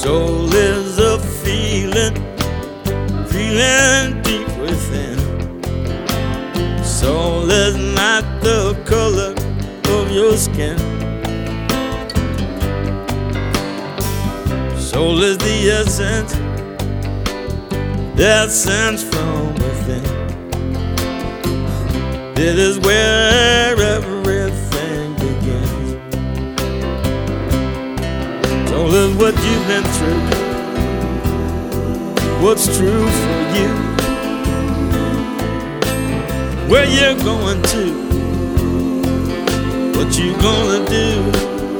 Soul is a feeling, feeling deep within. Soul is not the color of your skin. Soul is the essence, the essence from within. It is where everything begins. Soul is what you've been through, what's true for you, where you're going to, what you gonna do.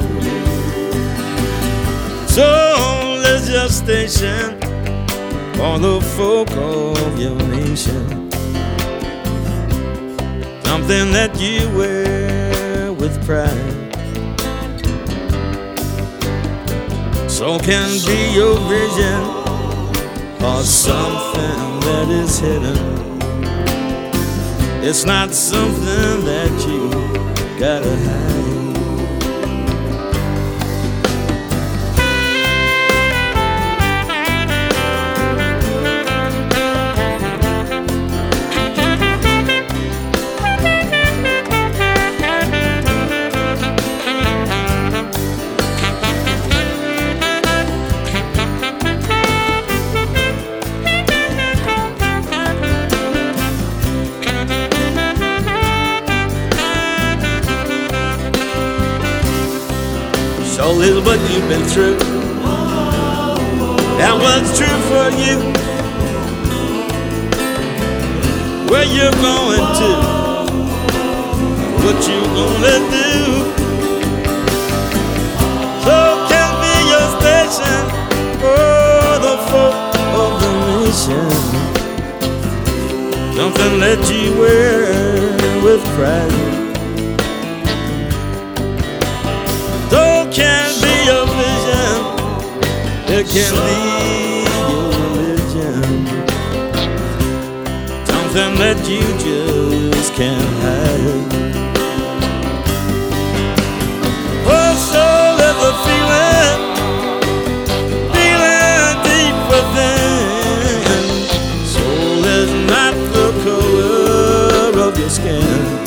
Soul is your station for the folk of your nation. Something that you wear with pride. Soul can be your vision or something that is hidden. It's not something that you gotta hide. Soul is what you've been through, and what's true for you, where you're going to, what you gonna do. Soul can be your station for the folk of the nation. Something that you wear with pride. Can be your vision, it can be your religion. Something that you just can't hide. Oh, soul is a feeling, feeling deep within. Soul is not the color of your skin.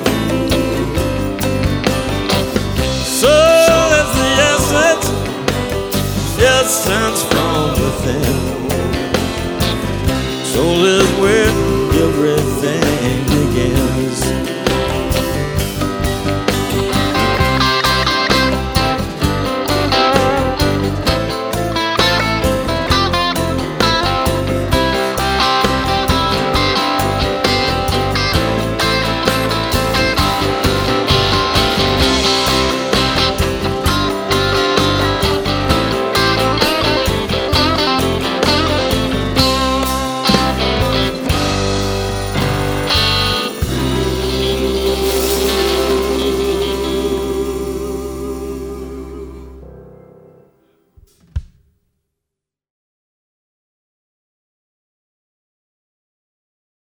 Essence from within. Soul is where everything